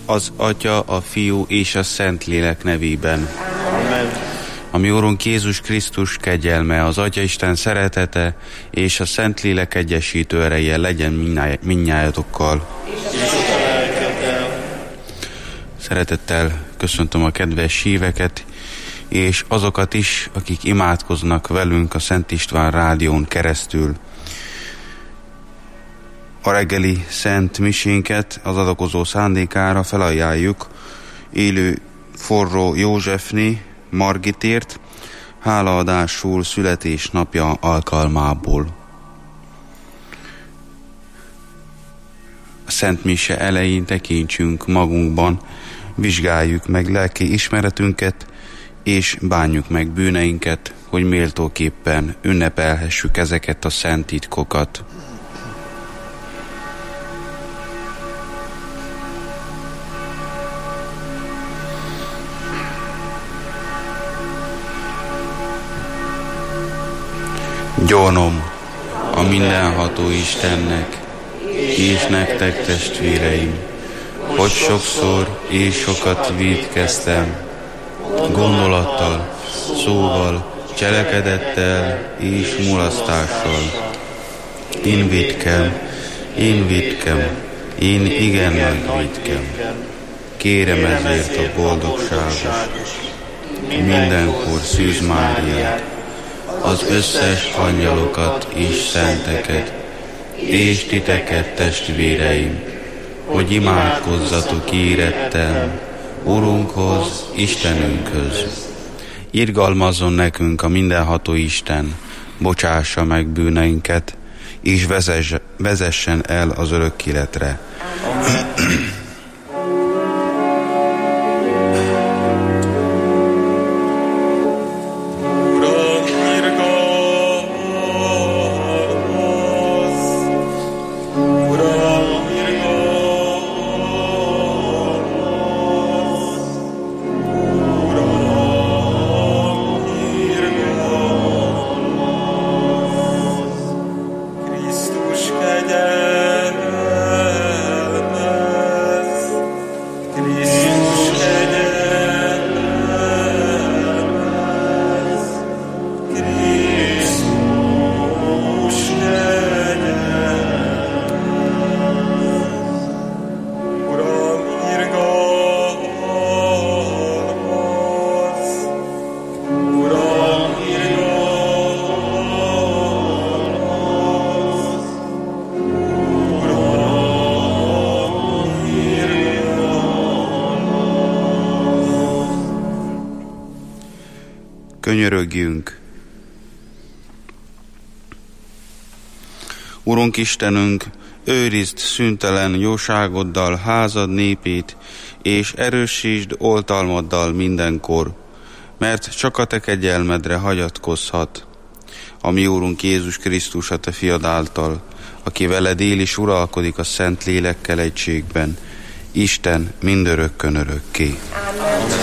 az Atya, a Fiú és a Szentlélek nevében. Amen. A mi Úrunk Jézus Krisztus kegyelme, az Atya Isten szeretete és a Szentlélek egyesítő ereje legyen mindnyájatokkal. Szeretettel köszöntöm a kedves híveket, és azokat is, akik imádkoznak velünk a Szent István rádión keresztül. A reggeli szent misénket az adakozó szándékára felajánljuk élő Forró Józsefné Margitért, hálaadásul születésnapja alkalmából. A Szent Mise elején tekintsünk magunkban, vizsgáljuk meg lelki ismeretünket, és bánjuk meg bűneinket, hogy méltóképpen ünnepelhessük ezeket a szent titkokat. Gyónom a mindenható Istennek, és nektek testvéreim, hogy sokszor és sokat vétkeztem, gondolattal, szóval, cselekedettel és mulasztással. Én vétkem, én igen nagy vétkem. Kérem ezért a boldogságos, mindenkor Szűz Máriát, az összes angyalokat és szenteket, és titeket, testvéreim, hogy imádkozzatok érettem Urunkhoz, Istenünkhöz. Irgalmazzon nekünk a mindenható Isten, bocsássa meg bűneinket, és vezessen el az örök életre. Könyörögjünk. Urunk Istenünk, őrizd szüntelen jóságoddal házad népét, és erősítsd oltalmaddal mindenkor, mert csak a te kegyelmedre hagyatkozhat. A mi Úrunk Jézus Krisztus, a te fiad által, aki veled él és uralkodik a Szent Lélekkel egységben, Isten mindörökkön örökké. Amen.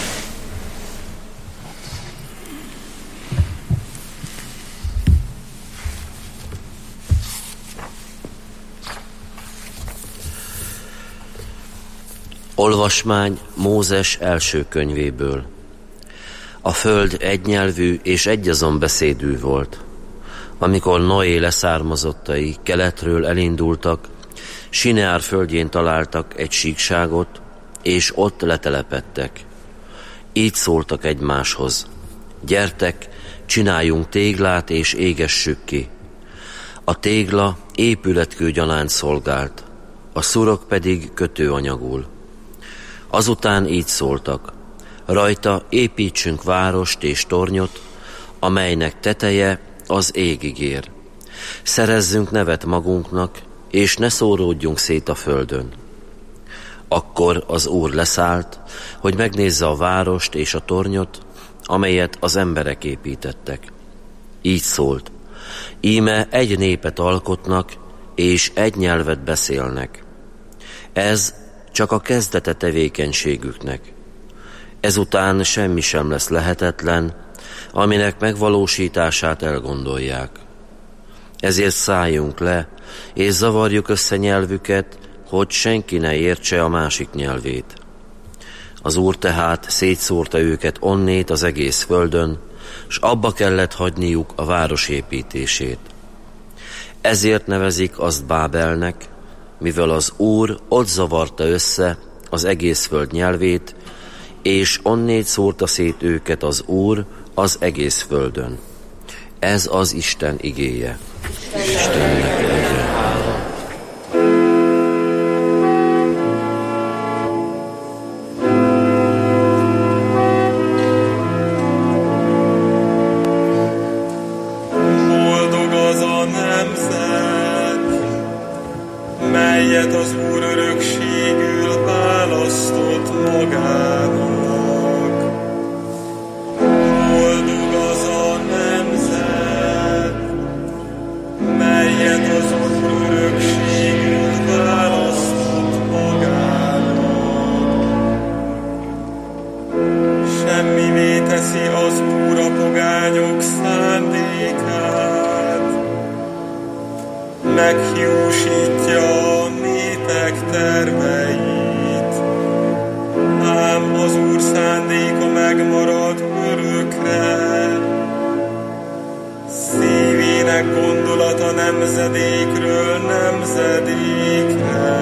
Olvasmány Mózes első könyvéből. A föld egynyelvű és egyazon beszédű volt. Amikor Noé leszármazottai keletről elindultak, Sineár földjén találtak egy síkságot, és ott letelepedtek. Így szóltak egymáshoz: gyertek, csináljunk téglát és égessük ki. A tégla épületkő gyanánt szolgált, a szurok pedig kötőanyagul. Azután így szóltak: rajta építsünk várost és tornyot, amelynek teteje az égig ér. Szerezzünk nevet magunknak, és ne szóródjunk szét a földön. Akkor az Úr leszállt, hogy megnézze a várost és a tornyot, amelyet az emberek építettek. Így szólt: íme egy népet alkotnak, és egy nyelvet beszélnek. Ez csak a kezdete tevékenységüknek. Ezután semmi sem lesz lehetetlen, aminek megvalósítását elgondolják. Ezért szálljunk le, és zavarjuk össze nyelvüket, hogy senki ne értse a másik nyelvét. Az Úr tehát szétszórta őket onnét az egész földön, s abba kellett hagyniuk a város építését. Ezért nevezik azt Bábelnek, mivel az Úr ott zavarta össze az egész föld nyelvét, és onnét szórta szét őket az Úr az egész földön. Ez az Isten igéje. Istennek legyen hála. Boldog az a nemzet, melyet az Úr örökségül választott magának. Boldog az a nemzet, melyet az Úr örökségül választott magának. Semmivé teszi az Úr a pogányok szándékát, meghiúsítja a népek terveit, ám az Úr szándéka megmarad örökre. Szívének gondolata nemzedékről nemzedékre.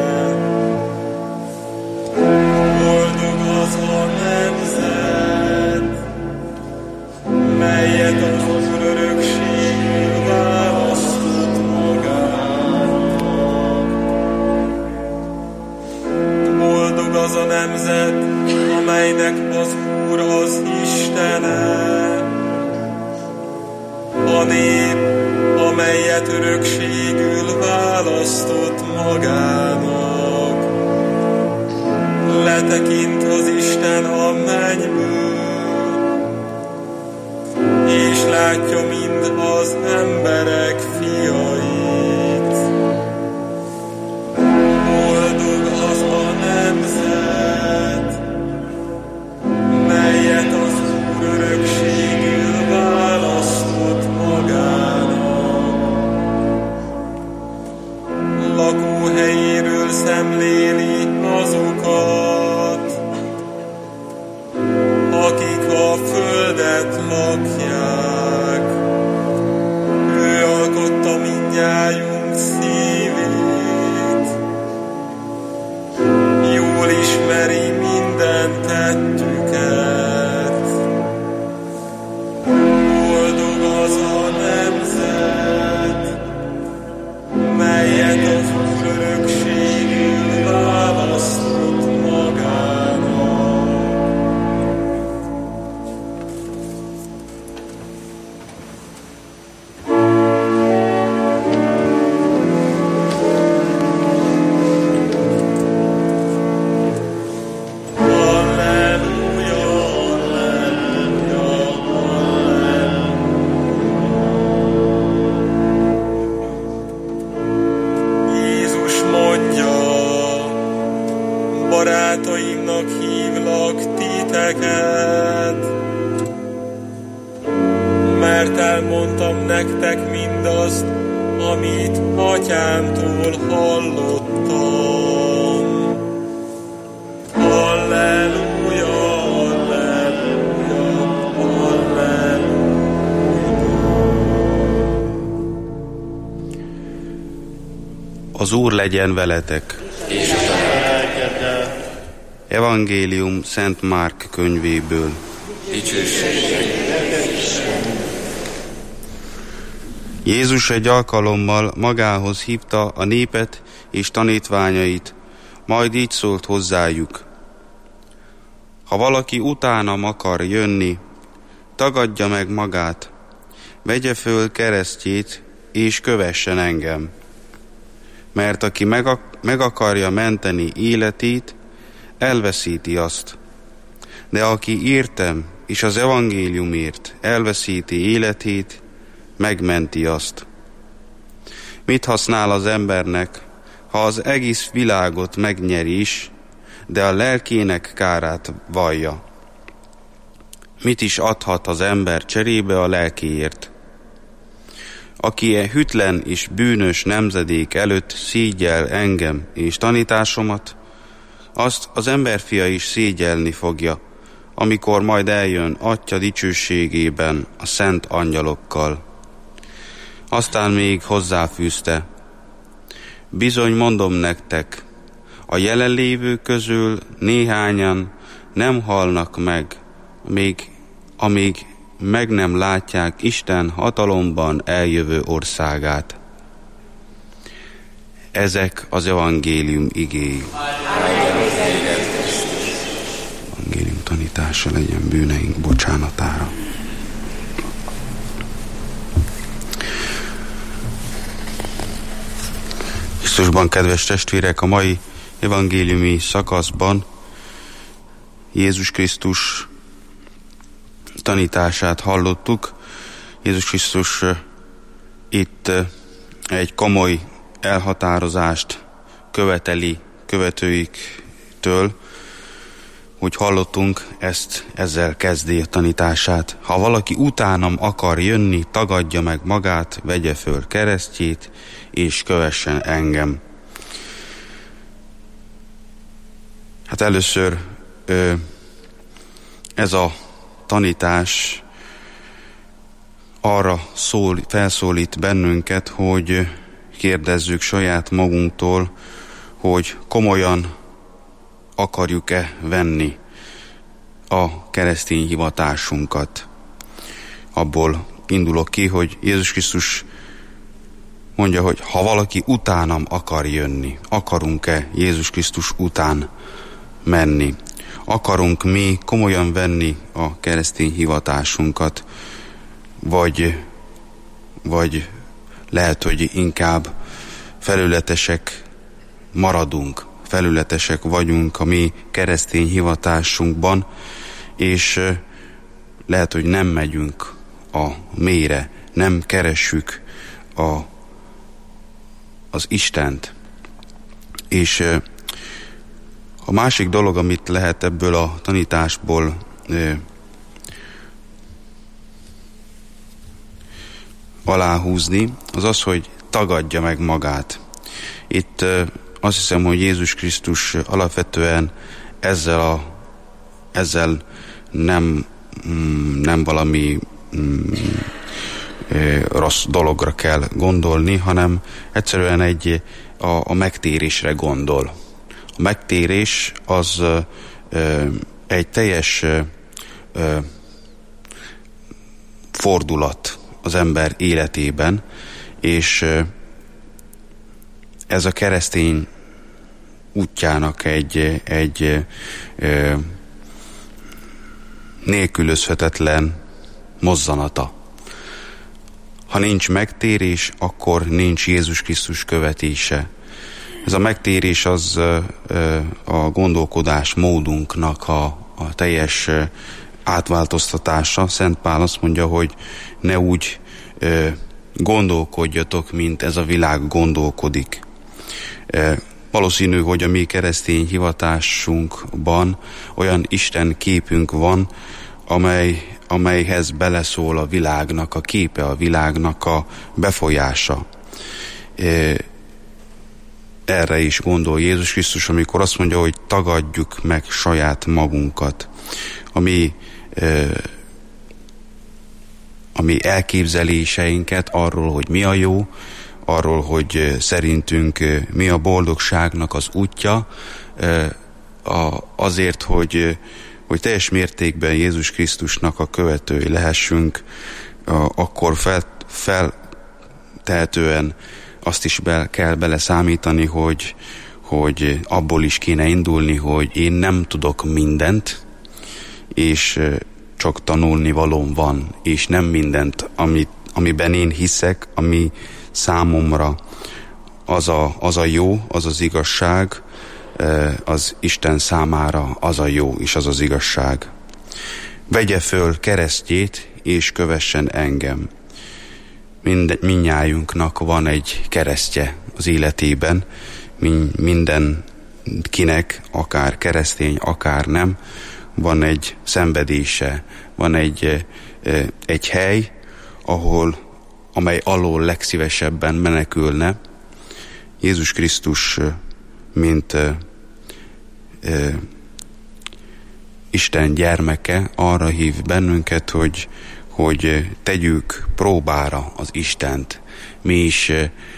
Boldog az a nemzet, melyet az Úr örökségül választott magának. Boldog az a nemzet, amelynek az Úr az Istene. A nép, amelyet örökségül választott magának. Letekint az Isten a mennyből, és látja mind az emberek fiait. Boldog az a nemzet, melyet az Úr örökségül választott magának. Lakóhelyéről szemléli azokat, akik a földet lakják. Ő alkotta mindnyájunk szívét, jól ismeri minden tettüket. Boldog az a nemzet, melyet az Úr örökségül választott magának. Halleluja, halleluja, halleluja. Jézus mondja, barátaimnak hívlak titeket, mert elmondtam nektek mindazt, amit atyámtól hallottam. Halleluja, halleluja, halleluja. Az Úr legyen veletek. Evangélium Szent Márk könyvéből. Jézus egy alkalommal magához hívta a népet és tanítványait, majd így szólt hozzájuk. Ha valaki utánam akar jönni, tagadja meg magát, vegye föl keresztjét és kövessen engem. Mert aki meg akarja menteni életét, elveszíti azt. De aki értem és az evangéliumért elveszíti életét, megmenti azt. Mit használ az embernek, ha az egész világot megnyeri is, de a lelkének kárát vallja? Mit is adhat az ember cserébe a lelkéért? aki e hűtlen és bűnös nemzedék előtt szégyel engem és tanításomat, azt az emberfia is szégyelni fogja, amikor majd eljön Atya dicsőségében a szent angyalokkal. Aztán még hozzáfűzte: bizony mondom nektek, a jelenlévők közül néhányan nem halnak meg, amíg meg nem látják Isten hatalomban eljövő országát. Ezek az evangélium igéi. Evangélium tanítása legyen bűneink bocsánatára. Krisztusban, kedves testvérek, a mai evangéliumi szakaszban Jézus Krisztus tanítását hallottuk. Jézus Krisztus itt egy komoly elhatározást követeli követőiktől, úgy hallottunk, ezzel kezdi a tanítását. Ha valaki utánam akar jönni, tagadja meg magát, vegye föl keresztjét, és kövessen engem. Hát először ez a tanítás arra felszólít bennünket, hogy kérdezzük saját magunktól, hogy komolyan akarjuk-e venni a keresztény hivatásunkat. Abból indulok ki, hogy Jézus Krisztus mondja, hogy ha valaki utánam akar jönni, akarunk-e Jézus Krisztus után menni? Akarunk mi komolyan venni a keresztény hivatásunkat, vagy lehet, hogy inkább felületesek maradunk, felületesek vagyunk a mi keresztény hivatásunkban, és lehet, hogy nem megyünk a mélyre, nem keressük az Istent. És a másik dolog, amit lehet ebből a tanításból aláhúzni, az az, hogy tagadja meg magát. Itt azt hiszem, hogy Jézus Krisztus alapvetően ezzel nem valami rossz dologra kell gondolni, hanem egyszerűen a megtérésre gondol. A megtérés az egy teljes fordulat az ember életében, és ez a keresztény útjának egy nélkülözhetetlen mozzanata. Ha nincs megtérés, akkor nincs Jézus Krisztus követése. Ez a megtérés az a gondolkodás módunknak a teljes átváltoztatása. Szent Pál azt mondja, hogy ne úgy gondolkodjatok, mint ez a világ gondolkodik. Valószínű, hogy a mi keresztény hivatásunkban olyan Isten képünk van, amelyhez beleszól a világnak a képe, a világnak a befolyása. Erre is gondol Jézus Krisztus, amikor azt mondja, hogy tagadjuk meg saját magunkat. Ami elképzeléseinket arról, hogy mi a jó, arról, hogy szerintünk mi a boldogságnak az útja, azért, hogy teljes mértékben Jézus Krisztusnak a követői lehessünk, akkor feltehetően azt is kell beleszámítani, hogy abból is kéne indulni, hogy én nem tudok mindent, és csak tanulni valóm van, és nem mindent, amiben én hiszek, ami számomra az a jó, az az igazság, az Isten számára az a jó, és az az igazság. Vegye föl keresztjét, és kövessen engem. Mindnyájunknak van egy keresztje az életében, mindenkinek, akár keresztény, akár nem, van egy szenvedése, van egy hely, ahol amely alól legszívesebben menekülne. Jézus Krisztus, mint Isten gyermeke, arra hív bennünket, hogy tegyük próbára az Istent. Mi is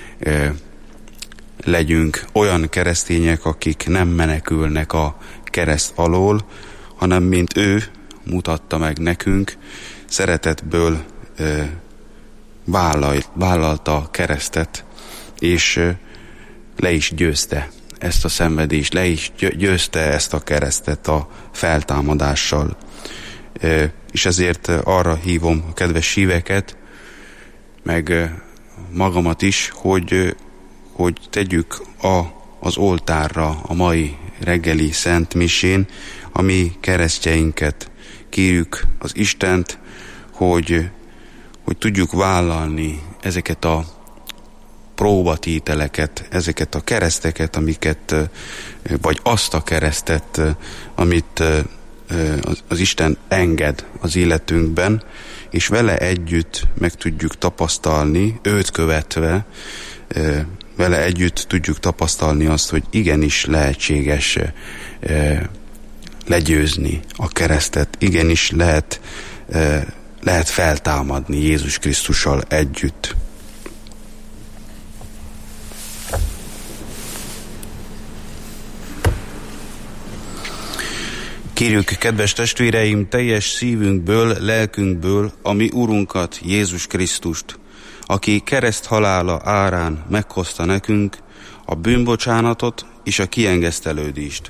legyünk olyan keresztények, akik nem menekülnek a kereszt alól, hanem mint ő mutatta meg nekünk, szeretetből vállalta a keresztet, és le is győzte ezt a szenvedést, le is győzte ezt a keresztet a feltámadással. És ezért arra hívom a kedves híveket, meg magamat is, hogy tegyük az oltárra a mai reggeli szent misén a mi keresztjeinket. Kérjük az Istent, hogy tudjuk vállalni ezeket a próbatételeket, ezeket a kereszteket, vagy azt a keresztet, amit az Isten enged az életünkben, és vele együtt meg tudjuk tapasztalni, őt követve, vele együtt tudjuk tapasztalni azt, hogy igenis lehetséges legyőzni a keresztet, igenis lehet feltámadni Jézus Krisztussal együtt. Kérjük, kedves testvéreim, teljes szívünkből, lelkünkből a mi Urunkat, Jézus Krisztust, aki kereszt halála árán meghozta nekünk a bűnbocsánatot és a kiengesztelődést.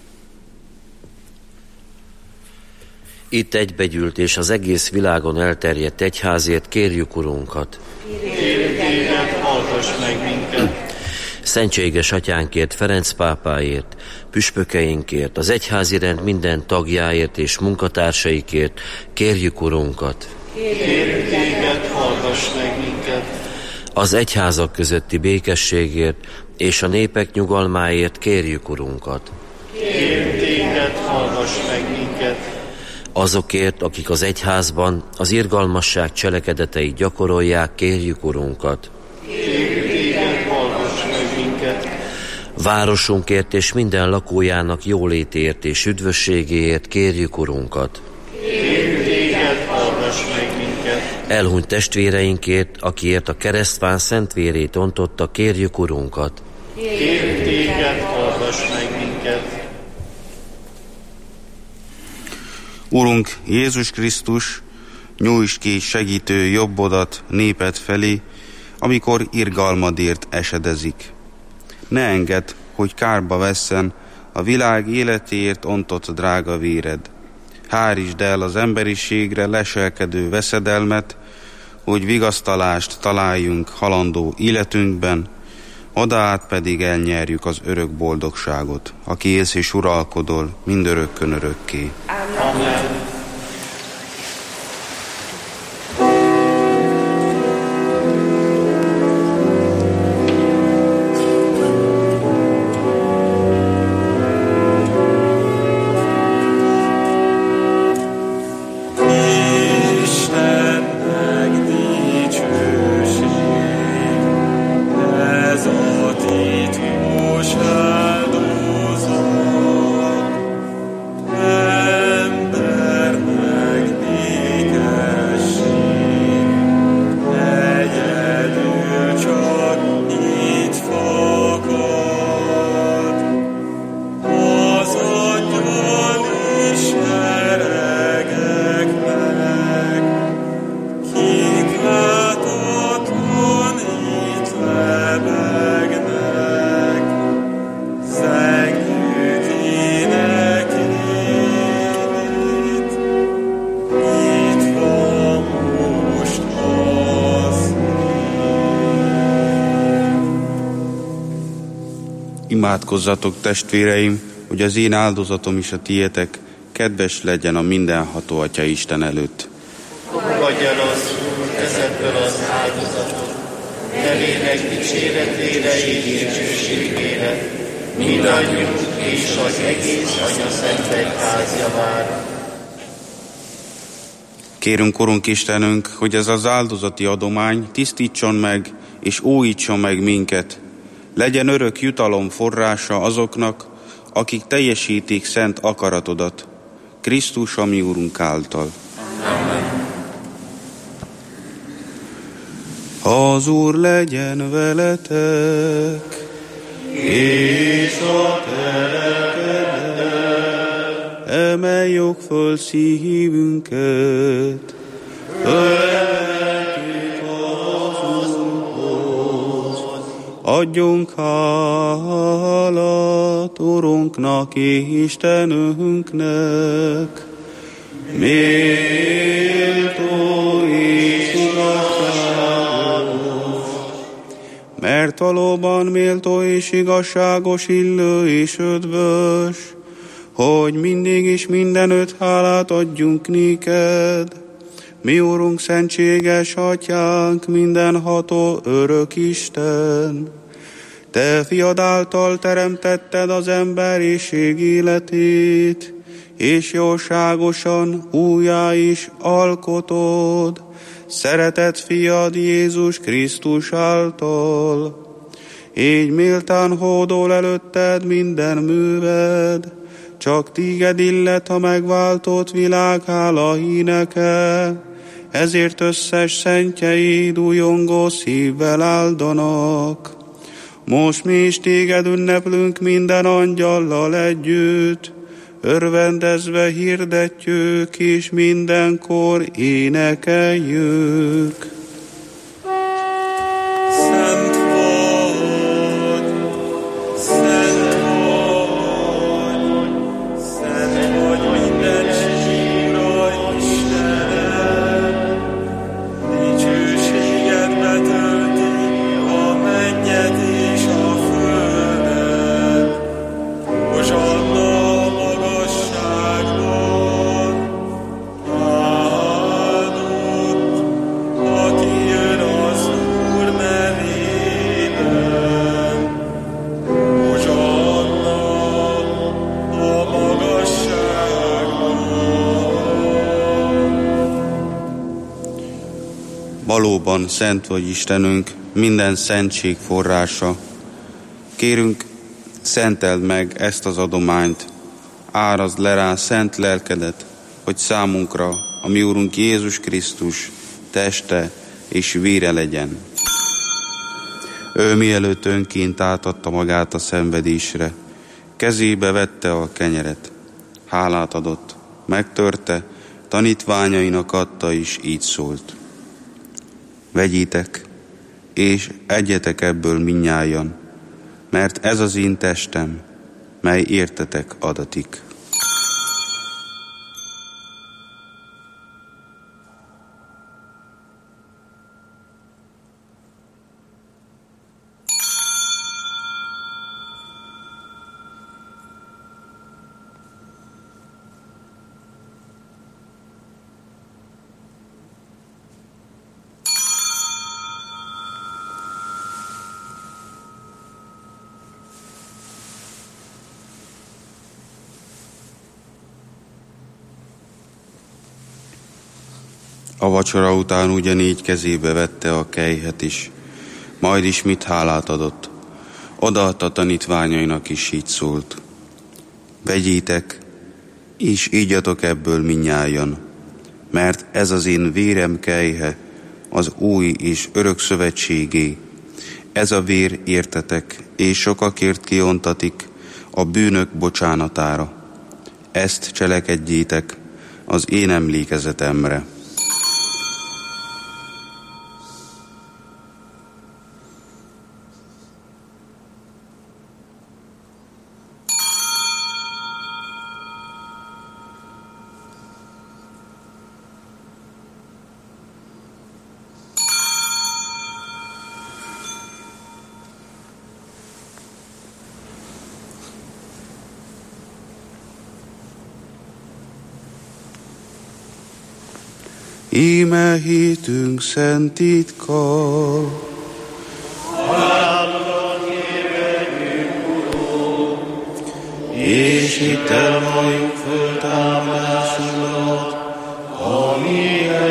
Itt egybegyűlt és az egész világon elterjedt egyházért kérjük Urunkat. Kérjük téged, hallgass meg minket. Szentséges atyánkért, Ferenc pápáért, püspökeinkért, az egyházi rend minden tagjáért és munkatársaikért kérjük Urunkat. Kérjük téged, hallgass meg minket. Az egyházak közötti békességért és a népek nyugalmáért kérjük Urunkat. Kérjük téged, hallgass meg minket. Azokért, akik az egyházban az irgalmasság cselekedeteit gyakorolják, kérjük Urunkat. Kérjük téged, hallgass meg minket. Városunkért és minden lakójának jólétért és üdvösségéért kérjük Urunkat. Kérjük téged, hallgass meg minket. Elhunyt testvéreinkért, akiért a keresztván szent vérét ontotta, kérjük Urunkat. Kérjük téged, hallgass meg minket. Urunk Jézus Krisztus, nyújtsd ki segítő jobbodat néped felé, amikor irgalmadért esedezik. Ne engedd, hogy kárba vesszen a világ életéért ontott drága véred. Hárítsd el az emberiségre leselkedő veszedelmet, hogy vigasztalást találjunk halandó életünkben, odaát pedig elnyerjük az örök boldogságot, aki élsz és uralkodol mindörökkön örökké. Amen. Imádkozzatok, testvéreim, hogy az én áldozatom is a tietek kedves legyen a mindenható Atya Isten előtt. Fogadj el az Úr ezekből az áldozatot, nevének dicséretére és dicsőségére, mindannyiunk és az egész Atya Szent Egyház javára. Kérünk, Urunk Istenünk, hogy ez az áldozati adomány tisztítson meg és újítson meg minket. Legyen örök jutalom forrása azoknak, akik teljesítik szent akaratodat. Krisztus, a mi Urunk által. Amen. Az Úr legyen veletek, és a telekeddel. Emeljük föl szívünket, fölvettük az Úrhoz. Adjunk hálát Urunknak és Istenünknek, méltó és igazságos, mert valóban méltó és igazságos, illő és ödvös, hogy mindig is mindenütt hálát adjunk néked, mi Urunk, szentséges Atyánk, mindenható örök Isten. Te fiad által teremtetted az emberiség életét, és jóságosan újjá is alkotod szeretett fiad Jézus Krisztus által. Így méltán hódol előtted minden műved, csak téged illet a megváltott világ hála híneke, ezért összes szentjeid újongó szívvel áldanak. Most mi is téged ünneplünk minden angyallal együtt, örvendezve hirdetjük és mindenkor énekeljük. Szent vagy, szent vagy mindenség, Ura Istenem, dicsőséged betölti a mennyet és a földet. Hozsanna a magasságban, áldott, aki jön az Úr nevében. Hozsanna a magasságban. Valóban szent vagy Istenünk, minden szentség forrása. Kérünk, szenteld meg ezt az adományt, árazd le rá szent lelkedet, hogy számunkra a mi Urunk Jézus Krisztus teste és vére legyen. Ő mielőtt önként átadta magát a szenvedésre, kezébe vette a kenyeret, hálát adott, megtörte, tanítványainak adta, és így szólt. Vegyétek, és egyetek ebből mindnyájan, mert ez az én testem, mely értetek adatik. A vacsora után ugyanígy kezébe vette a kelyhet is, majd ismét hálát adott. Odaadta tanítványainak is, így szólt. Vegyétek, és ígyatok ebből mindnyájan, mert ez az én vérem kelyhe, az új és örök szövetségé. Ez a vér értetek, és sokakért kiontatik a bűnök bocsánatára. Ezt cselekedjétek az én emlékezetemre. Íme hitünk szent titka. És hittel valljuk föltámadásunkat, ami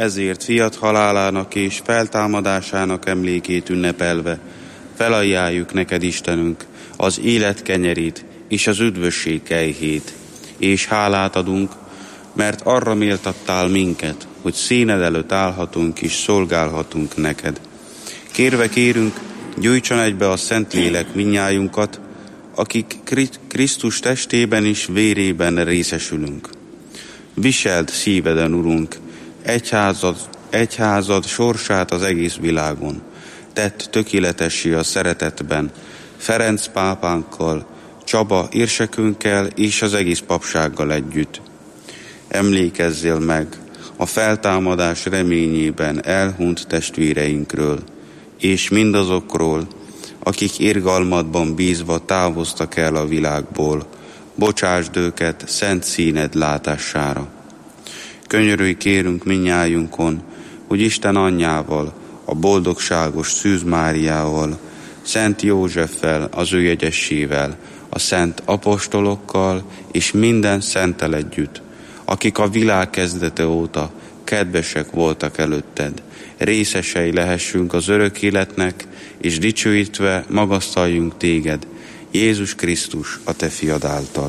ezért fiat halálának és feltámadásának emlékét ünnepelve felajánljuk neked, Istenünk, az élet kenyerét és az üdvösség kejhét, és hálát adunk, mert arra méltattál minket, hogy színed előtt állhatunk és szolgálhatunk neked. Kérve kérünk, gyújtson egybe a Szentlélek minnyájunkat, akik Krisztus testében és vérében részesülünk. Viseld szíveden, Urunk, egyházad sorsát az egész világon. Tedd tökéletessé a szeretetben, Ferenc pápánkkal, Csaba érsekünkkel és az egész papsággal együtt. Emlékezzél meg a feltámadás reményében elhunyt testvéreinkről, és mindazokról, akik irgalmadban bízva távoztak el a világból, bocsásd őket szent színed látására. Könyörülj kérünk minnyájunkon, hogy Isten anyjával, a boldogságos Szűz Máriával, Szent Józseffel, az ő jegyessével, a szent apostolokkal és minden szenttel együtt, akik a világ kezdete óta kedvesek voltak előtted, részesei lehessünk az örök életnek, és dicsőítve magasztaljunk téged, Jézus Krisztus, a te fiad által.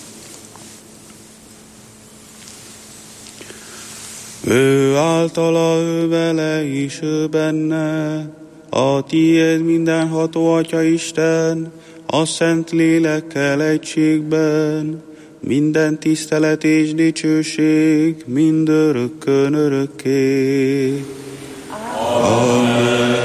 Ő általa, ő vele és ő benne, a tiéd mindenható Atya Isten, a Szent Lélekkel egységben, minden tisztelet és dicsőség mindörökkön örökké. Amen.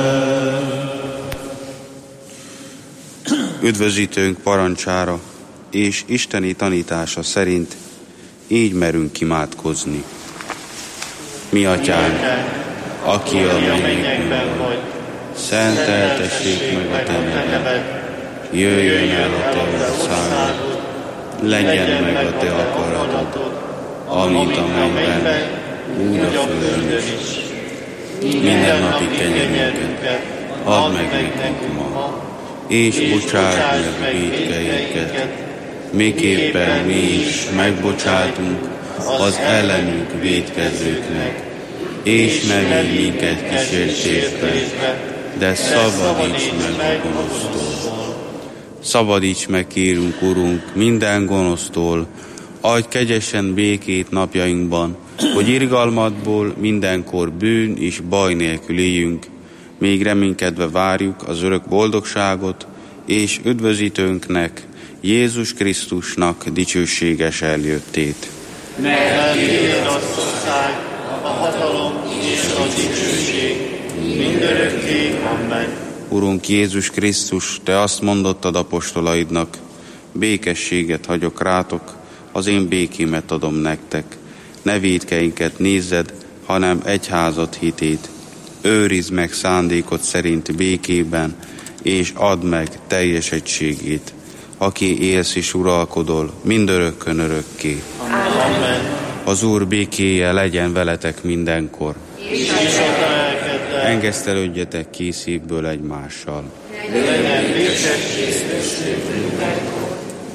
Üdvözítőnk parancsára és isteni tanítása szerint így merünk imádkozni. Mi Atyánk, aki a mennyekben vagy, szenteltessék meg a te neved, jöjjön el a te országod, legyen meg a te akaratod, amint a mennyben, úgy a földön is. Minden napi kenyerünket add meg nekünk ma, és bocsásd meg vétkeinket, miképpen mi is megbocsátunk az ellenünk vétkezőknek, és ne védj minket kísértésbe, de szabadíts meg a gonosztól. Szabadíts meg, kérünk, Urunk, minden gonosztól, adj kegyesen békét napjainkban, hogy irgalmadból mindenkor bűn és baj nélkül éljünk, még reménykedve várjuk az örök boldogságot, és üdvözítőnknek, Jézus Krisztusnak dicsőséges eljöttét. Mert tiéd az ország, a hatalom és a dicsőség mindörökké. Amen. Urunk Jézus Krisztus, te azt mondottad apostolaidnak, békességet hagyok rátok, az én békémet adom nektek. Ne vétkeinket nézzed, hanem egyházad hitét. Őrizd meg szándékod szerint békében, és add meg teljes egységét, aki élsz és uralkodol mindörökkön örökké. Amen. Az Úr békéje legyen veletek mindenkor. És a lelkeddel. Engesztelődjetek ki szívből egymással. Legyen békesség mindenkor.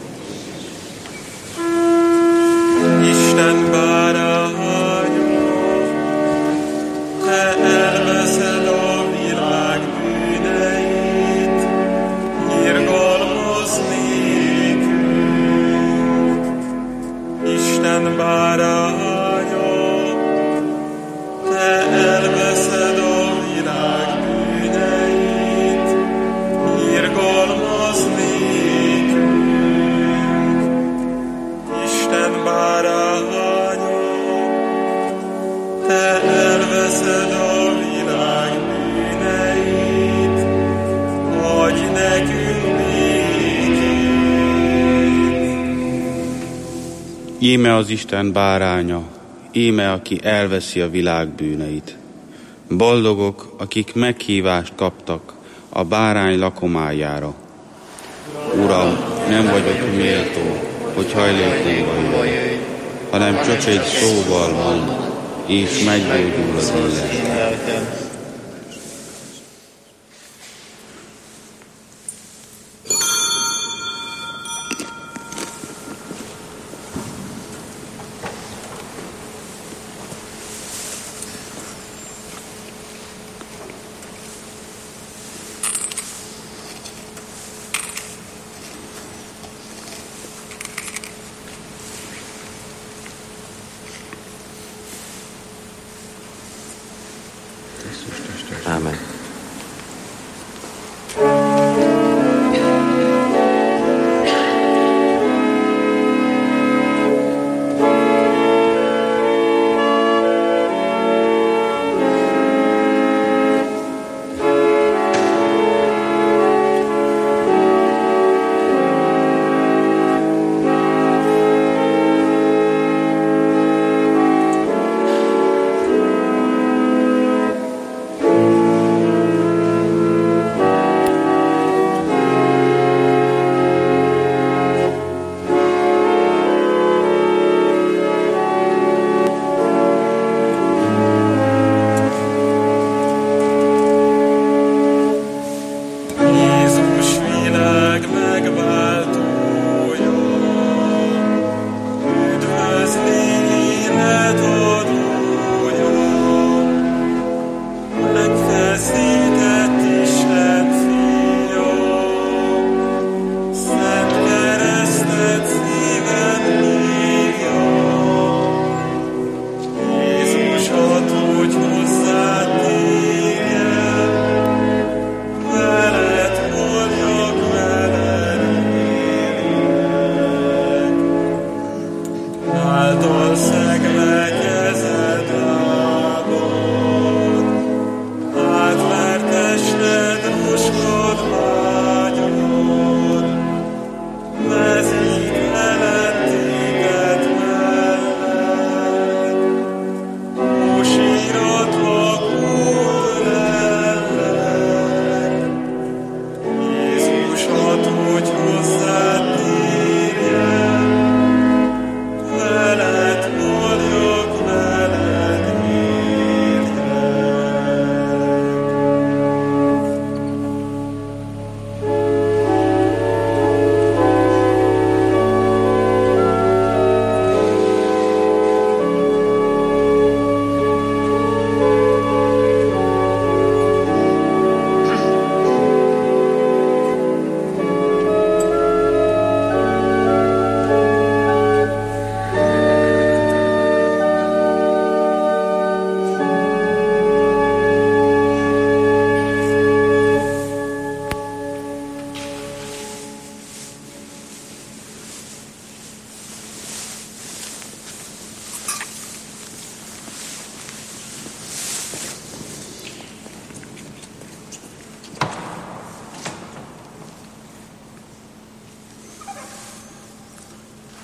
Isten báránya, te elveszed a világ bűneit, irgalmaz nékünk. Isten báránya, te elveszed a világ bűneit, irgalmaz nékünk. Isten báránya, te elveszed a világ bűneit, adj nekünk békét. Íme az Isten báránya, íme aki elveszi a világ bűneit. Boldogok, akik meghívást kaptak a bárány lakomájára. Uram, nem vagyok méltó, hogy hajlékomba jöjj, hanem csak egy szóval mondd, és meggyógyul az én lelkem.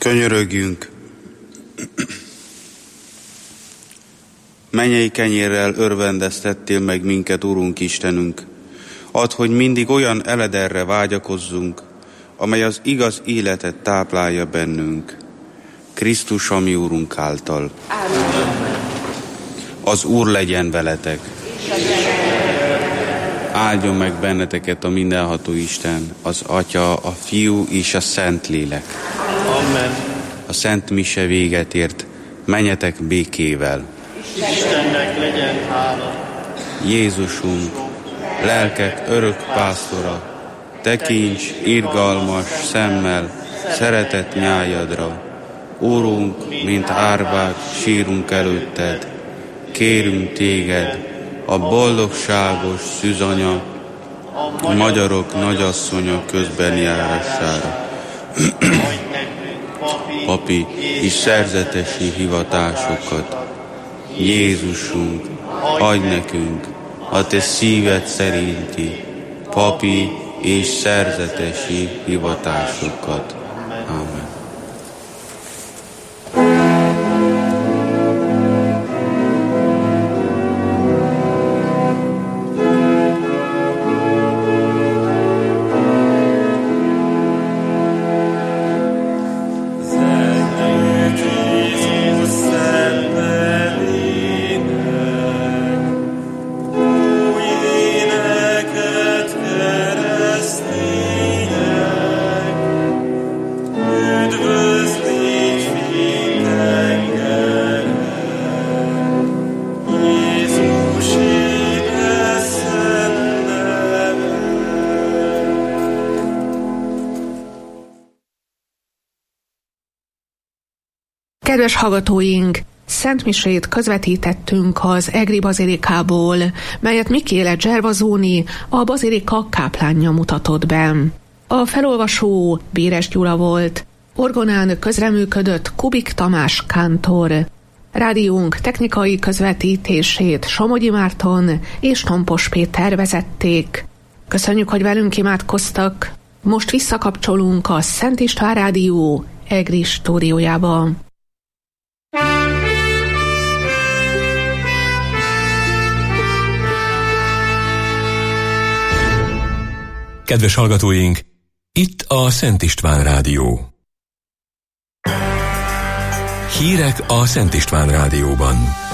Könyörögjünk! Mennyei kenyérrel örvendeztettél meg minket, Urunk Istenünk. Add, hogy mindig olyan elederre vágyakozzunk, amely az igaz életet táplálja bennünk. Krisztus, a mi Úrunk által. Amen. Az Úr legyen veletek. Áldjon meg benneteket a mindenható Isten, az Atya, a Fiú és a Szentlélek. Amen. A Szent Mise véget ért, menjetek békével. Istennek legyen hála. Jézusunk, lelkek örök pásztora, tekints irgalmas szemmel szeretett nyájadra. Úrunk, mint árvák sírunk előtted, kérünk téged, a boldogságos szűzanya, a magyarok nagyasszonya közbenjárására. Papi és szerzetesi hivatásokat. Jézusunk, adj nekünk a te szíved szerinti papi és szerzetesi hivatásokat. Amen. Kedves hallgatóink, szentmisét közvetítettünk az Egri bazilikából, melyet Michele Gervasoni, a bazilika káplánja mutatott be. A felolvasó Béres Gyula volt, orgonán közreműködött Kubik Tamás kántor. Rádiónk technikai közvetítését Somogyi Márton és Tompos Péter vezették. Köszönjük, hogy velünk imádkoztak. Most visszakapcsolunk a Szent István Rádió Egri stúdiójába. Kedves hallgatóink, itt a Szent István Rádió. Hírek a Szent István Rádióban.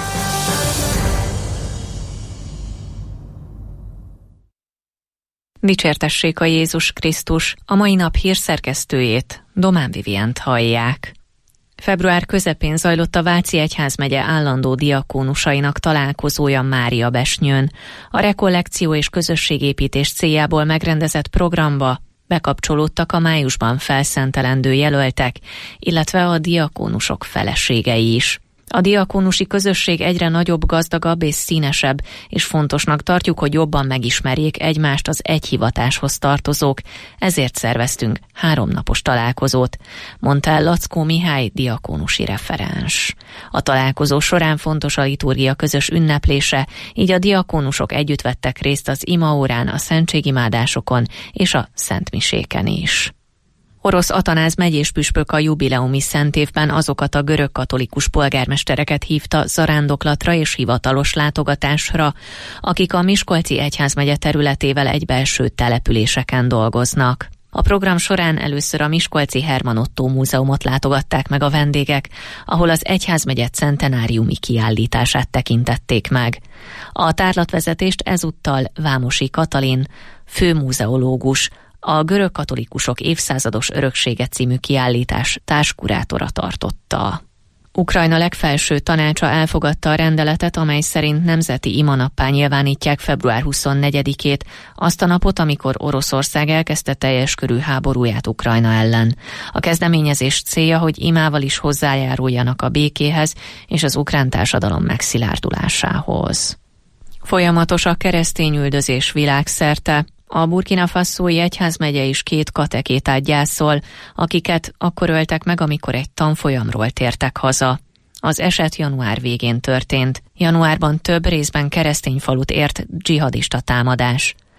Dicsértessék a Jézus Krisztus, a mai nap hírszerkesztőjét, Domán Vivient hallják. Február közepén zajlott a Váci Egyházmegye állandó diakónusainak találkozója Máriabesnyőn. A rekollekció és közösségépítés céljából megrendezett programba bekapcsolódtak a májusban felszentelendő jelöltek, illetve a diakónusok feleségei is. A diakónusi közösség egyre nagyobb, gazdagabb és színesebb, és fontosnak tartjuk, hogy jobban megismerjék egymást az egy hivatáshoz tartozók, ezért szerveztünk 3 napos találkozót, mondta el Lackó Mihály diakónusi referens. A találkozó során fontos a liturgia közös ünneplése, így a diakónusok együtt vettek részt az imaórán, a szentségimádásokon és a szentmiséken is. Orosz Atanáz megyés püspök a jubileumi szentévben azokat a görög katolikus polgármestereket hívta zarándoklatra és hivatalos látogatásra, akik a Miskolci egyházmegye területével egybeeső településeken dolgoznak. A program során először a Miskolci Herman Ottó Múzeumot látogatták meg a vendégek, ahol az egyházmegye centenáriumi kiállítását tekintették meg. A tárlatvezetést ezúttal Vámosi Katalin, főmúzeológus, a Görög katolikusok évszázados öröksége című kiállítás társkurátora tartotta. Ukrajna legfelső tanácsa elfogadta a rendeletet, amely szerint nemzeti imanappá nyilvánítják február 24-ét, azt a napot, amikor Oroszország elkezdte teljes körű háborúját Ukrajna ellen. A kezdeményezés célja, hogy imával is hozzájáruljanak a békéhez és az ukrán társadalom megszilárdulásához. Folyamatos a keresztényüldözés világszerte. A Burkina Faszói egyházmegye is 2 katekétát gyászol, akiket akkor öltek meg, amikor egy tanfolyamról tértek haza. Az eset január végén történt. Januárban több részben keresztény falut ért dzsihadista támadás.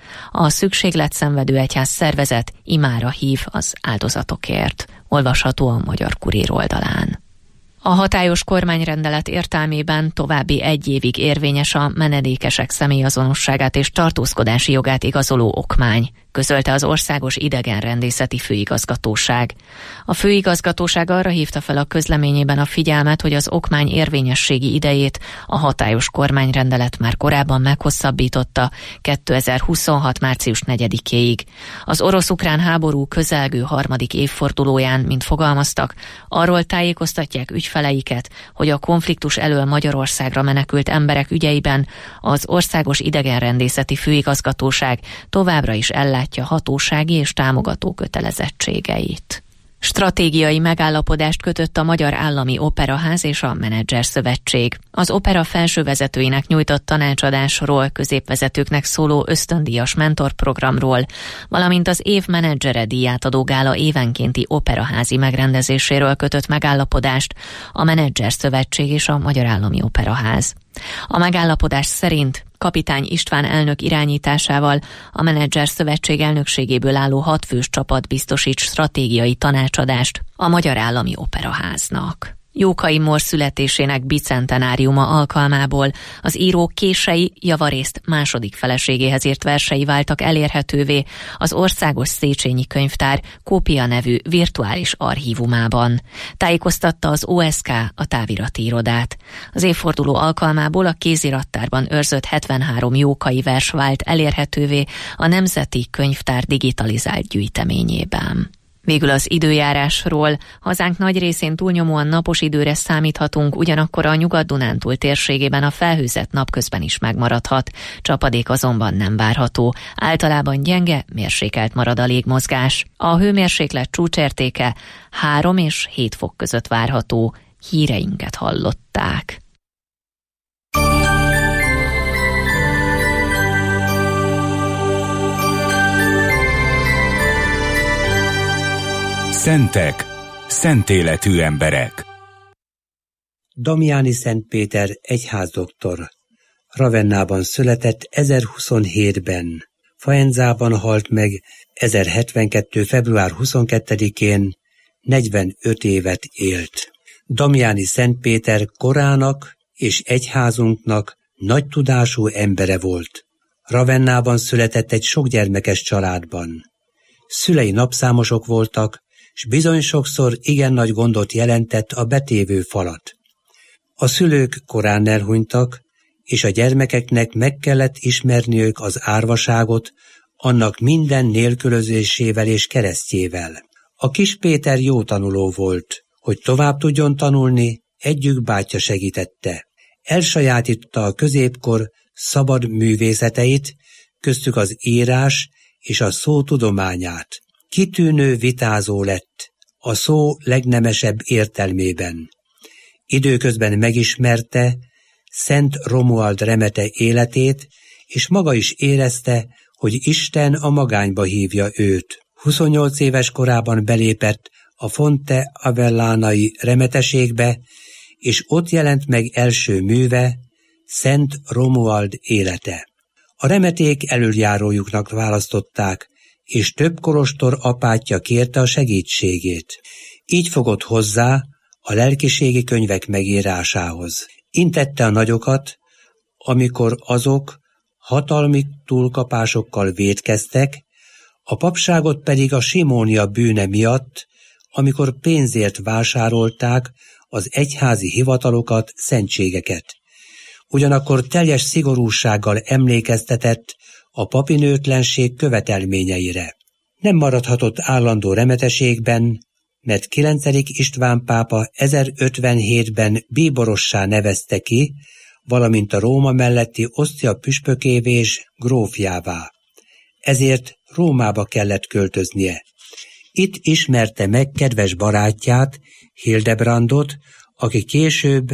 A szükséglet-szenvedő egyház szervezet imára hív az áldozatokért. Olvasható a Magyar Kurír oldalán. A hatályos kormányrendelet értelmében további 1 évig érvényes a menedékesek személyazonosságát és tartózkodási jogát igazoló okmány, közölte az Országos Idegenrendészeti Főigazgatóság. A főigazgatóság arra hívta fel a közleményében a figyelmet, hogy az okmány érvényességi idejét a hatályos kormányrendelet már korábban meghosszabbította 2026. március 4-éig. Az orosz-ukrán háború közelgő 3. évfordulóján, mint fogalmaztak, arról tájékoztatják ügyfeleiket, hogy a konfliktus elől Magyarországra menekült emberek ügyeiben az Országos Idegenrendészeti Főigazgatóság továbbra is ellátja hatósági és támogató kötelezettségeit. Stratégiai megállapodást kötött a Magyar Állami Operaház és a Menedzser Szövetség. Az opera felsővezetőinek nyújtott tanácsadásról, középvezetőknek szóló ösztöndíjas mentorprogramról, valamint az év menedzsere díját adó gála évenkénti operaházi megrendezéséről kötött megállapodást a Menedzser Szövetség és a Magyar Állami Operaház. A megállapodás szerint Kapitány István elnök irányításával a Menedzser Szövetség elnökségéből álló 6 fős csapat biztosít stratégiai tanácsadást a Magyar Állami Operaháznak. Jókai Mór születésének bicentenáriuma alkalmából az író kései, javarészt második feleségéhez írt versei váltak elérhetővé az Országos Széchenyi Könyvtár Kópia nevű virtuális archívumában. Tájékoztatta az OSK a távirati irodát. Az évforduló alkalmából a kézirattárban őrzött 73 jókai vers vált elérhetővé a Nemzeti Könyvtár digitalizált gyűjteményében. Végül az időjárásról. Hazánk nagy részén túlnyomóan napos időre számíthatunk, ugyanakkor a Nyugat-Dunántúl térségében a felhőzet napközben is megmaradhat. Csapadék azonban nem várható. Általában gyenge, mérsékelt marad a légmozgás. A hőmérséklet csúcsértéke 3 és 7 fok között várható. Híreinket hallották. Szentek, szent életű emberek. Damiani Szent Péter egyházdoktor Ravennában született 1027-ben, Faenzában halt meg 1072. február 22-én, 45 évet élt. Damiani Szent Péter korának és egyházunknak nagy tudású embere volt. Ravennában született egy sokgyermekes családban. Szülei napszámosok voltak, s bizony sokszor igen nagy gondot jelentett a betévő falat. A szülők korán elhunytak, és a gyermekeknek meg kellett ismerniük az árvaságot, annak minden nélkülözésével és keresztjével. A kis Péter jó tanuló volt, hogy tovább tudjon tanulni, egyik bátyja segítette. Elsajátította a középkor szabad művészeteit, köztük az írás és a szó tudományát. Kitűnő vitázó lett, a szó legnemesebb értelmében. Időközben megismerte Szent Romuald Remete életét, és maga is érezte, hogy Isten a magányba hívja őt. 28 éves korában belépett a Fonte Avellánai remeteségbe, és ott jelent meg első műve, Szent Romuald élete. A remeték elöljárójuknak választották, és több kolostor apátja kérte a segítségét. Így fogott hozzá a lelkiségi könyvek megírásához. Intette a nagyokat, amikor azok hatalmi túlkapásokkal vétkeztek, a papságot pedig a simónia bűne miatt, amikor pénzért vásárolták az egyházi hivatalokat, szentségeket. Ugyanakkor teljes szigorúsággal emlékeztetett a papinőtlenség követelményeire. Nem maradhatott állandó remeteségben, mert 9. István pápa 1057-ben bíborossá nevezte ki, valamint a Róma melletti Osztia püspökévé és grófjává. Ezért Rómába kellett költöznie. Itt ismerte meg kedves barátját, Hildebrandot, aki később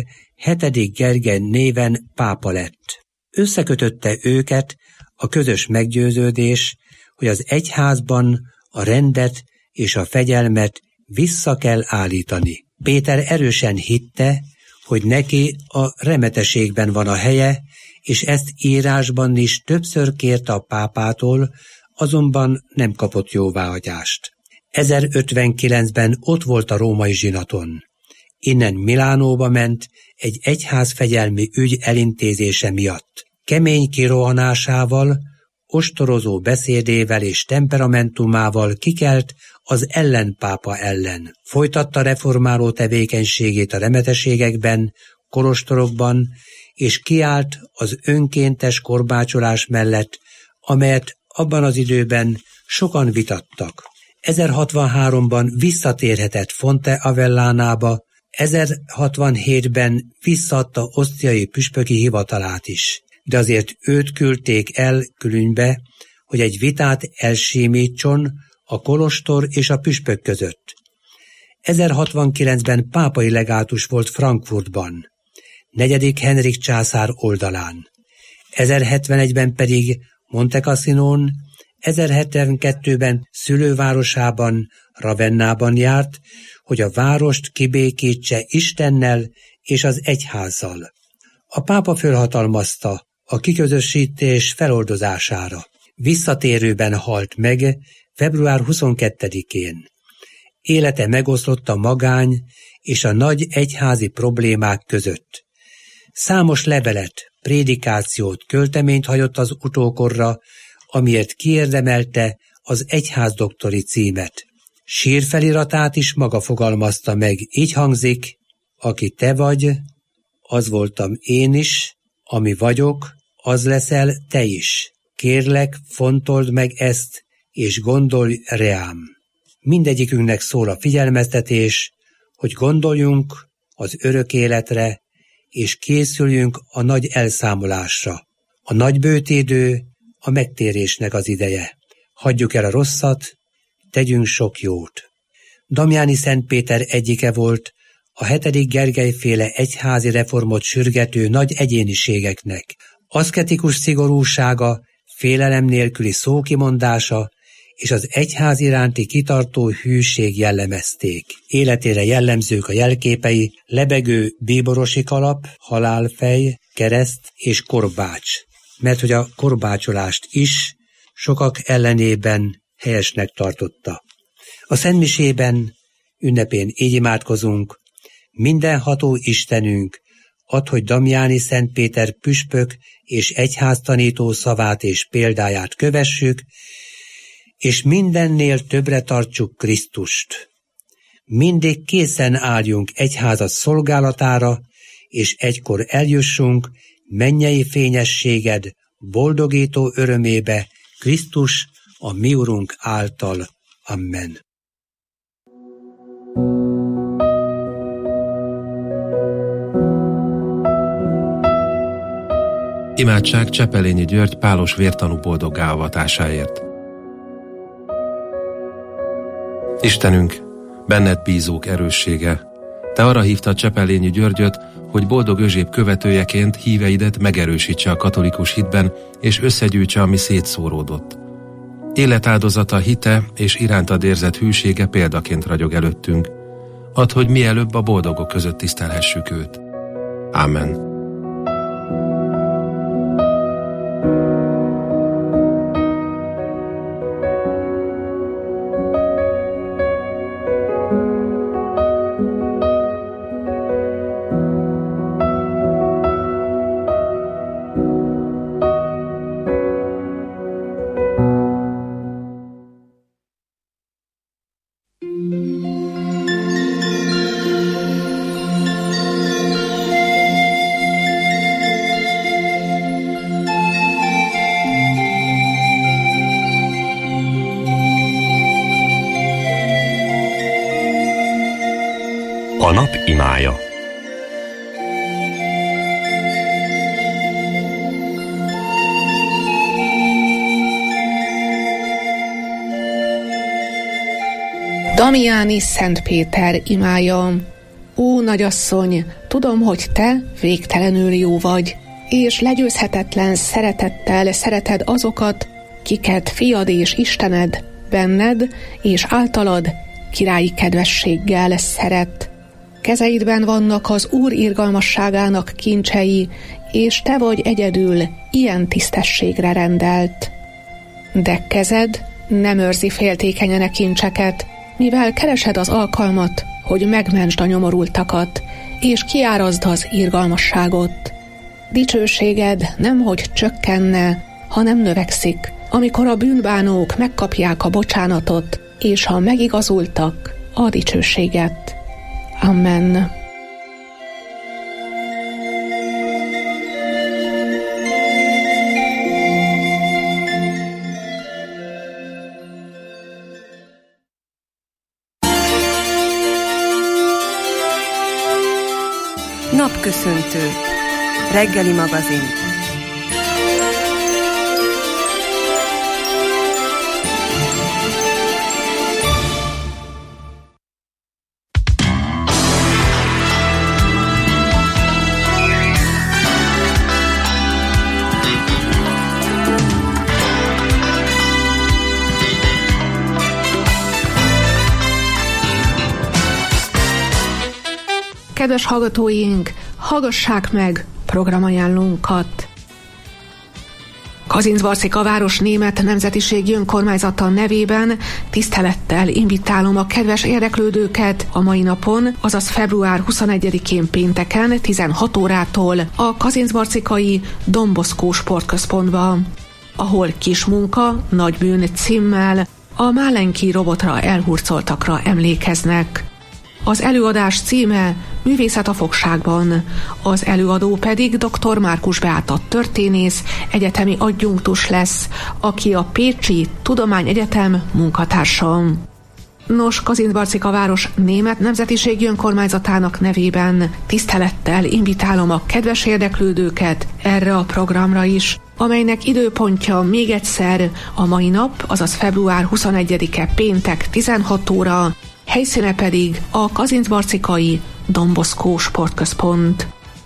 7. Gergely néven pápa lett. Összekötötte őket a közös meggyőződés, hogy az egyházban a rendet és a fegyelmet vissza kell állítani. Péter erősen hitte, hogy neki a remeteségben van a helye, és ezt írásban is többször kérte a pápától, azonban nem kapott jóváhagyást. 1059-ben ott volt a római zsinaton. Innen Milánóba ment egy egyházfegyelmi ügy elintézése miatt. Kemény kirohanásával, ostorozó beszédével és temperamentumával kikelt az ellenpápa ellen. Folytatta reformáló tevékenységét a remeteségekben, kolostorokban, és kiállt az önkéntes korbácsolás mellett, amelyet abban az időben sokan vitattak. 1063-ban visszatérhetett Fonte Avellánába, 1067-ben visszaadta osztriai püspöki hivatalát is, de azért őt küldték el Külünybe, hogy egy vitát elsímítson a kolostor és a püspök között. 1069-ben pápai legátus volt Frankfurtban, 4. Henrik császár oldalán. 1071-ben pedig Monte Cassinon, 1072-ben szülővárosában, Ravennában járt, hogy a várost kibékítse Istennel és az egyházzal. A pápa fölhatalmazta a kiközösítés feloldozására. Visszatérőben halt meg február 22-én. Élete megoszlott a magány és a nagy egyházi problémák között. Számos levelet, prédikációt, költeményt hagyott az utókorra, amiért kiérdemelte az egyházdoktori címet. Sírfeliratát is maga fogalmazta meg, így hangzik: aki te vagy, az voltam én is, ami vagyok, az leszel te is. Kérlek, fontold meg ezt, és gondolj reám. Mindegyikünknek szól a figyelmeztetés, hogy gondoljunk az örök életre, és készüljünk a nagy elszámolásra. A nagy bőtédő a megtérésnek az ideje. Hagyjuk el a rosszat, tegyünk sok jót. Damiani Szent Péter egyike volt a 7. Gergely-féle egyházi reformot sürgető nagy egyéniségeknek. Aszketikus szigorúsága, félelem nélküli szókimondása és az egyház iránti kitartó hűség jellemezték. Életére jellemzők a jelképei: lebegő bíborosi kalap, halálfej, kereszt és korbács, mert hogy a korbácsolást is sokak ellenében helyesnek tartotta. A szentmisében ünnepén így imádkozunk: mindenható Istenünk, add, hogy Damiani Szent Péter püspök és egyháztanító szavát és példáját kövessük, és mindennél többre tartsuk Krisztust. Mindig készen álljunk egyházat szolgálatára, és egykor eljussunk mennyei fényességed boldogító örömébe Krisztus, a mi Urunk által. Amen. Imádság Csepelényi György pálos vértanú boldoggá avatásáért. Istenünk, benned bízók erőssége, te arra hívtad Csepelényi Györgyöt, hogy boldog özséb követőjeként híveidet megerősítse a katolikus hitben, és összegyűjtse, ami szétszóródott. Életáldozata, hite és irántad érzett hűsége példaként ragyog előttünk. Add, hogy mielőbb a boldogok között tisztelhessük őt. Ámen. A nap imája. Damiani Szent Péter imája. Ó, nagyasszony, tudom, hogy te végtelenül jó vagy, és legyőzhetetlen szeretettel szereted azokat, kiket fiad és Istened benned és általad királyi kedvességgel szeret. Kezeidben vannak az Úr irgalmasságának kincsei, és te vagy egyedül ilyen tisztességre rendelt. De kezed nem őrzi féltékenyen a kincseket, mivel keresed az alkalmat, hogy megmentsd a nyomorultakat, és kiárazd az irgalmasságot. Dicsőséged nemhogy csökkenne, hanem növekszik, amikor a bűnbánók megkapják a bocsánatot, és a megigazultak a dicsőséget. Amen. Napköszöntő. Reggeli magazin. Kedves hallgatóink, hallgassák meg programajánlónkat! Kazincbarcika város német nemzetiségi önkormányzata nevében tisztelettel invitálom a kedves érdeklődőket a mai napon, azaz február 21-én pénteken 16 órától a kazincbarcikai Don Bosco sportközpontba, ahol Kis munka, nagy bűn címmel a Málenki robotra elhurcoltakra emlékeznek. Az előadás címe Művészet a fogságban, az előadó pedig dr. Márkus Beáta történész, egyetemi adjunktus lesz, aki a Pécsi Tudományegyetem munkatársa. Nos, Kazincbarcika város német nemzetiségi önkormányzatának nevében tisztelettel invitálom a kedves érdeklődőket erre a programra is, amelynek időpontja még egyszer a mai nap, azaz február 21-e péntek 16 óra, helyszíne pedig a kazincbarcikai Don Bosco sportközpont.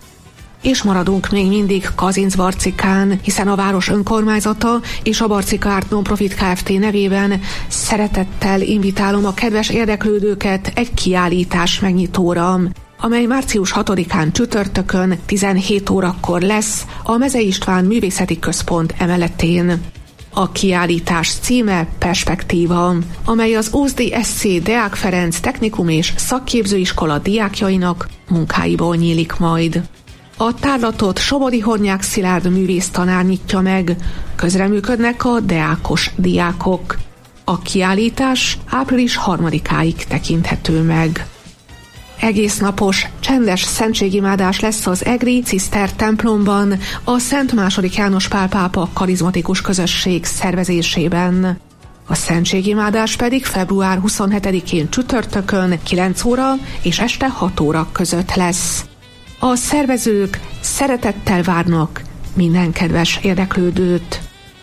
És maradunk még mindig Kazincbarcikán, hiszen a város önkormányzata és a Barcika Art Nonprofit Kft. Nevében szeretettel invitálom a kedves érdeklődőket egy kiállítás megnyitóra, amely március 6-án csütörtökön 17 órakor lesz a Mezei István Művészeti Központ emeletén. A kiállítás címe Perspektíva, amely az Ózdi SC Deák Ferenc Technikum és Szakképzőiskola diákjainak munkáiból nyílik majd. A tárlatot Somodi Hornyák Szilárd művésztanár nyitja meg, közreműködnek a deákos diákok. A kiállítás április 3-áig tekinthető meg. Egész napos, csendes szentségimádás lesz az egri Ciszter templomban, a Szent II. János Pál pápa karizmatikus közösség szervezésében. A szentségimádás pedig február 27-én csütörtökön 9 óra és este 6 óra között lesz. A szervezők szeretettel várnak minden kedves érdeklődőt.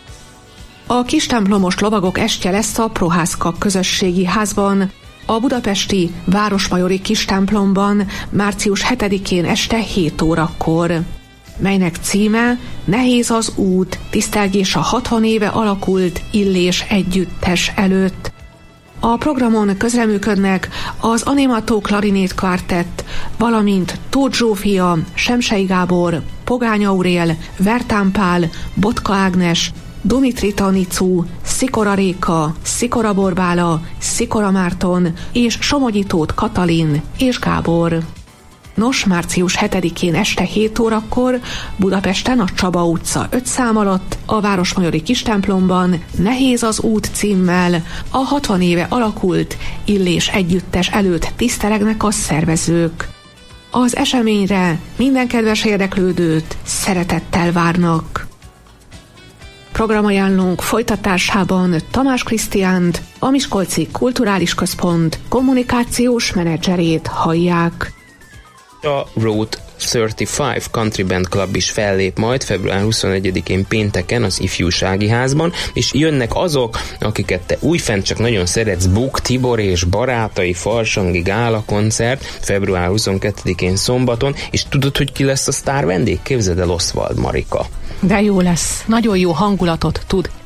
A kistemplomos lovagok estje lesz a Prohászka közösségi házban, a budapesti Városmajori kistemplomban március 7-én este 7 órakor, melynek címe Nehéz az út, tisztelgés a 60 éve alakult Illés együttes előtt. A programon közreműködnek az Animato Klarinét Quartett, valamint Tóth Zsófia, Semsey Gábor, Pogány Aurél, Vertán Pál, Botka Ágnes, Dumitrita Nicu, Szikora Réka, Szikora Borbála, Szikora Márton és Somogyi Tóth Katalin és Gábor. Nos, március 7-én este 7 órakor Budapesten a Csaba utca 5 szám alatt a Városmajori kistemplomban Nehéz az út címmel a 60 éve alakult Illés együttes előtt tisztelegnek a szervezők. Az eseményre minden kedves érdeklődőt szeretettel várnak. Programajánlónk folytatásában Tamás Krisztiánt, a Miskolci Kulturális Központ kommunikációs menedzserét hallják. A Route 35 Country Band Club is fellép majd február 21-én pénteken az Ifjúsági Házban, és jönnek azok, akiket te újfent csak nagyon szeretsz, Buk Tibor és barátai farsangi gála koncert február 22-én szombaton, és tudod, hogy ki lesz a sztár vendég? Képzeld el, Oswald Marika. De jó lesz, nagyon jó hangulatot tud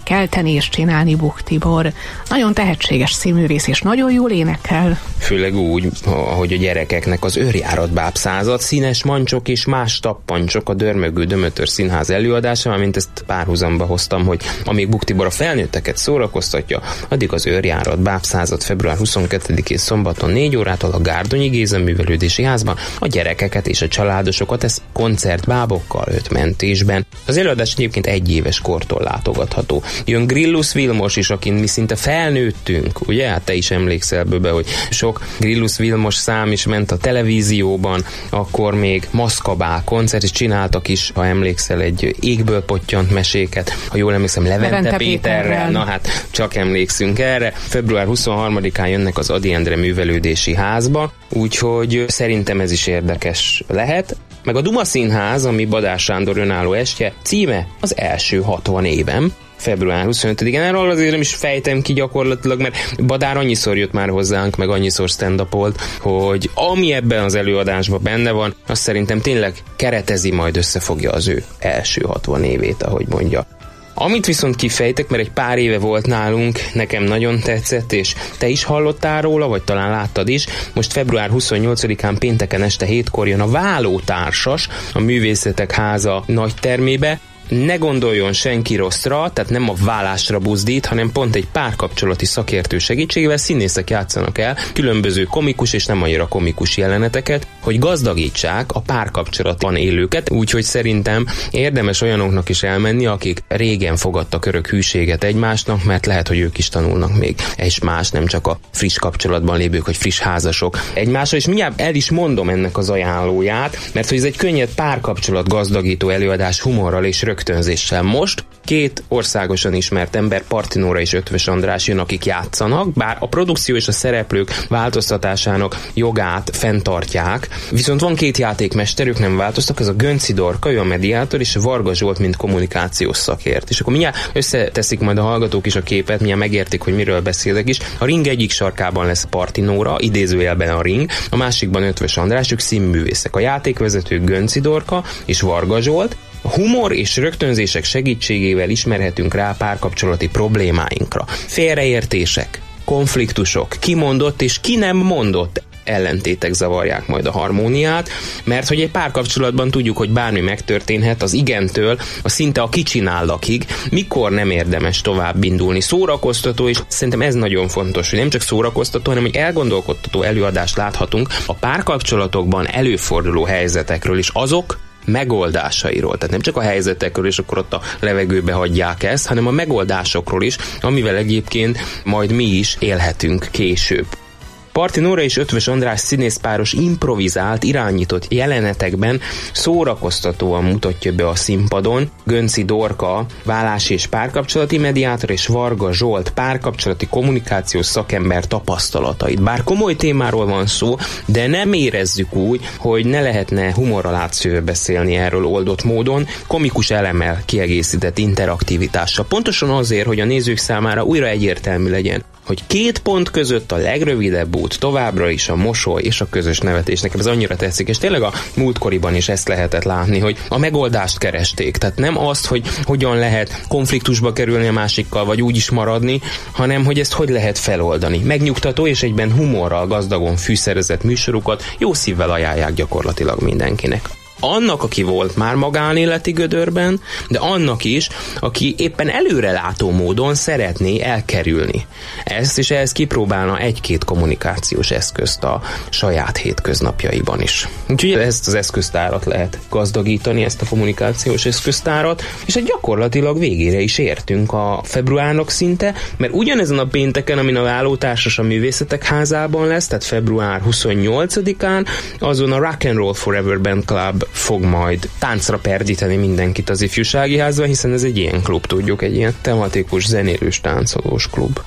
kelteni és csinálni Buk Tibor. Nagyon tehetséges színművész, és nagyon jól énekel. Főleg úgy, hogy a gyerekeknek az Őrjárat bábszázad, Színes mancsok és más tappancsok a Dörmögő Dömötör Színház előadása, mint ezt párhuzamba hoztam, hogy amíg Buk Tibor a felnőtteket szórakoztatja, addig az Őrjárat bábszázad február 22-én szombaton 4 órától a Gárdonyi Géza Művelődési Házban a gyerekeket és a családosokat ez koncertbábokkal 5 mentésben. Az előadás egyébként 1 éves kortól látogatható. Jön Grillus Vilmos is, akin mi szinte felnőttünk, ugye? Hát te is emlékszel bőbe, hogy sok Grillus Vilmos szám is ment a televízióban, akkor még Maszkabál koncert, és csináltak is, ha emlékszel, egy Égből pottyant meséket, ha jól emlékszem, Levente Péterrel, na hát csak emlékszünk erre. Február 23-án jönnek az Ady Endre Művelődési Házba, úgyhogy szerintem ez is érdekes lehet. Meg a Duma Színház, ami Badás Sándor önálló estje, címe az első 60 évem. Február 25-én. Erről azért nem is fejtem ki gyakorlatilag, mert Badár annyiszor jött már hozzánk, meg annyiszor stand-upolt, hogy ami ebben az előadásban benne van, azt szerintem tényleg keretezi, majd összefogja az ő első 60 évét, ahogy mondja. Amit viszont kifejtek, mert egy pár éve volt nálunk, nekem nagyon tetszett, és te is hallottál róla, vagy talán láttad is, most február 28-án pénteken este 7-kor jön a Vállótársas a Művészetek Háza nagytermébe. Ne gondoljon senki rosszra, tehát nem a vállásra buzdít, hanem pont egy párkapcsolati szakértő segítségével színészek játszanak el különböző komikus és nem annyira komikus jeleneteket, hogy gazdagítsák a párkapcsolatban élőket, úgyhogy szerintem érdemes olyanoknak is elmenni, akik régen fogadtak örök hűséget egymásnak, mert lehet, hogy ők is tanulnak még és más, nem csak a friss kapcsolatban lévők, vagy friss házasok egymásra, és mindjárt el is mondom ennek az ajánlóját, mert hogy ez egy könnyed párkapcsolat gazdagító előadás humorral és rögtönzéssel. Most 2 országosan ismert ember, Parti Nóra és Ötvös András jön, akik játszanak, bár a produkció és a szereplők változtatásának jogát fenntartják, viszont van 2 játékmesterük, nem változtak, ez a Gönci Dorka, ő a mediátor, és Varga Zsolt, mint kommunikációs szakért. És akkor mindjárt összeteszik majd a hallgatók is a képet, mindjárt megértik, hogy miről beszélek is. A ring egyik sarkában lesz Parti Nóra, idézőjelben a ring, a másikban Ötvös András, ők színművészek. A játékvezető Gönci Dorka és Varga Zsolt. A humor és rögtönzések segítségével ismerhetünk rá párkapcsolati problémáinkra. Félreértések, konfliktusok, kimondott és ki nem mondott ellentétek zavarják majd a harmóniát, mert hogy egy párkapcsolatban tudjuk, hogy bármi megtörténhet az igentől a szinte a kicsinállakig, mikor nem érdemes tovább indulni. Szórakoztató, és szerintem ez nagyon fontos, hogy nem csak szórakoztató, hanem egy elgondolkodtató előadást láthatunk a párkapcsolatokban előforduló helyzetekről, és azok megoldásairól. Tehát nem csak a helyzetekről, és akkor ott a levegőbe hagyják ezt, hanem a megoldásokról is, amivel egyébként majd mi is élhetünk később. Parti Nóra és Ötvös András színészpáros improvizált, irányított jelenetekben szórakoztatóan mutatja be a színpadon Gönci Dorka vállás és párkapcsolati mediátor és Varga Zsolt párkapcsolati kommunikációs szakember tapasztalatait. Bár komoly témáról van szó, de nem érezzük úgy, hogy ne lehetne humorral átszőve beszélni erről oldott módon, komikus elemmel kiegészített interaktivitással. Pontosan azért, hogy a nézők számára újra egyértelmű legyen, hogy 2 pont között a legrövidebb út továbbra is a mosoly és a közös nevetés. Nekem ez annyira tetszik, és tényleg a múltkoriban is ezt lehetett látni, hogy a megoldást keresték. Tehát nem azt, hogy hogyan lehet konfliktusba kerülni a másikkal, vagy úgy is maradni, hanem hogy ezt hogy lehet feloldani. Megnyugtató és egyben humorral gazdagon fűszerezett műsorukat jó szívvel ajánlják gyakorlatilag mindenkinek. Annak, aki volt már magánéleti gödörben, de annak is, aki éppen előrelátó módon szeretné elkerülni ezt, és ehhez kipróbálna 1-2 kommunikációs eszközt a saját hétköznapjaiban is. Úgyhogy ezt az eszköztárat lehet gazdagítani, ezt a kommunikációs eszköztárat, és hát gyakorlatilag végére is értünk a februárnak szinte, mert ugyanezen a pénteken, amin a Vállótársas a Művészetek Házában lesz, tehát február 28-án, azon a Rock and Roll Forever Band Club fog majd táncra perdíteni mindenkit az ifjúsági házban, hiszen ez egy ilyen klub, tudjuk, egy ilyen tematikus, zenélős, táncolós klub.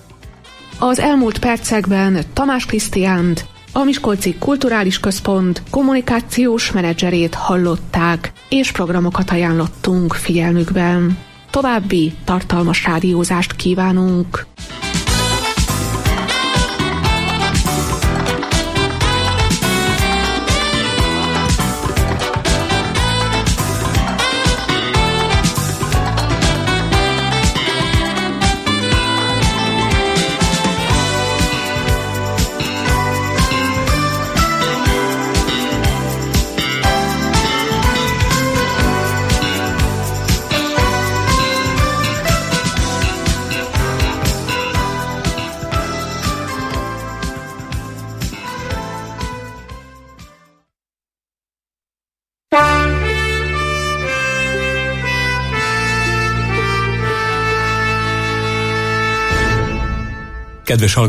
Az elmúlt percekben Tamás Krisztiánt, a Miskolci Kulturális Központ kommunikációs menedzserét hallották, és programokat ajánlottunk figyelmükben. További tartalmas rádiózást kívánunk! Kedves